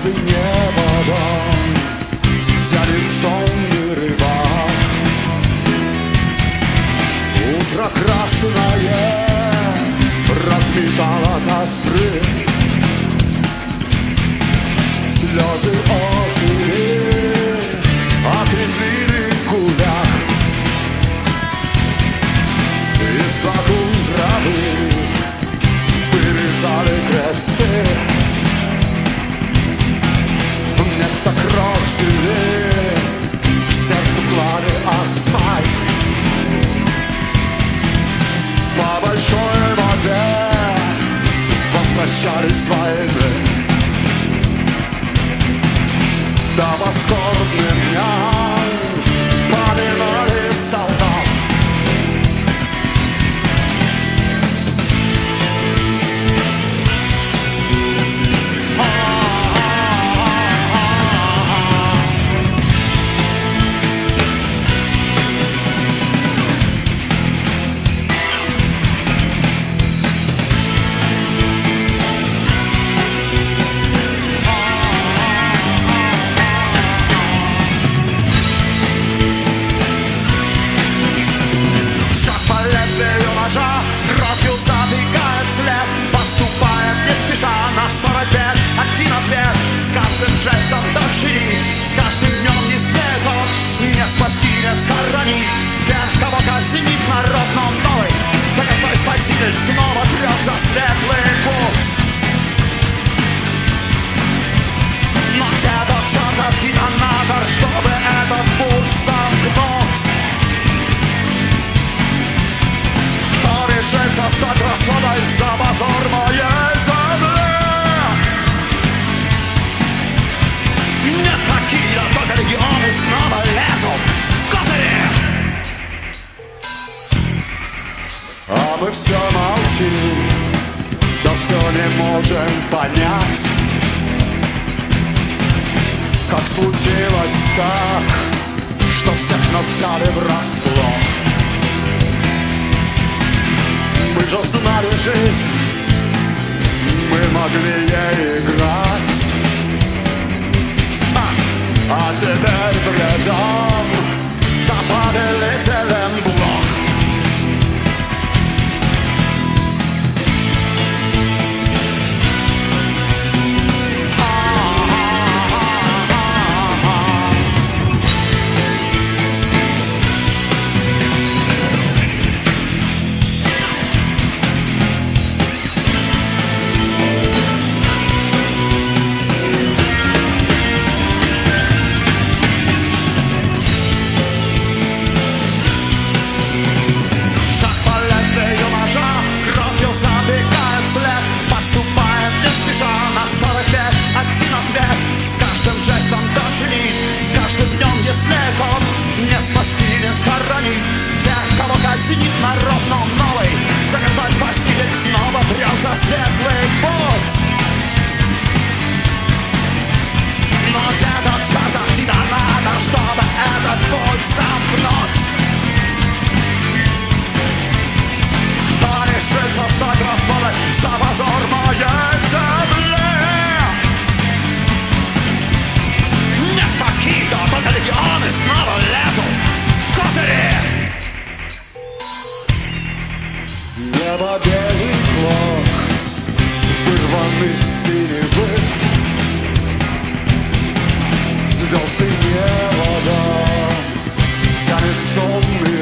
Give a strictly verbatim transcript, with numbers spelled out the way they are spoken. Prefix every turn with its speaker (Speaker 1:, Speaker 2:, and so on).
Speaker 1: звезды неба тянет сонный рыбак. Утро красное разметало костры, слезы осени отрезвили гулях. Из травы вырезали кресты, вместо кроксили к сердцу клали асфальт. По большой воде возвращались с войны, до восторгных дням поминали солдат. Кровью затыкает след, подступает не спеша на сорок лет. Один ответ с каждым жестом дочери, с каждым днем не следов. Не спасти, не схоронить тех, кого казнит народ, но новый загастой спаситель снова трет за светлый путь. Но где-то чертов детонатор, чтобы этот путь замкнуть. Решится стать расплатой за позор моей земли. Нет такие, только легионы снова лезут в козыри. А мы все молчим, да все не можем понять, как случилось так, что всех нас взяли врасплох. Мы же знали жизнь, мы могли ей играть, а, а теперь бредем за повелителем блох. Не спасти, не схоронить тех, кого казнит народ, но новый загастой спаситель снова трет за светлый путь. Но где-то чертов детонатор, чтобы этот путь замкнуть. Кто решится стать расплатой за позор моей земли? Нет таких-то, только легионы снова лезут в козыри. Небо белый клок, вырван из синевы, звезды неба тянет сонный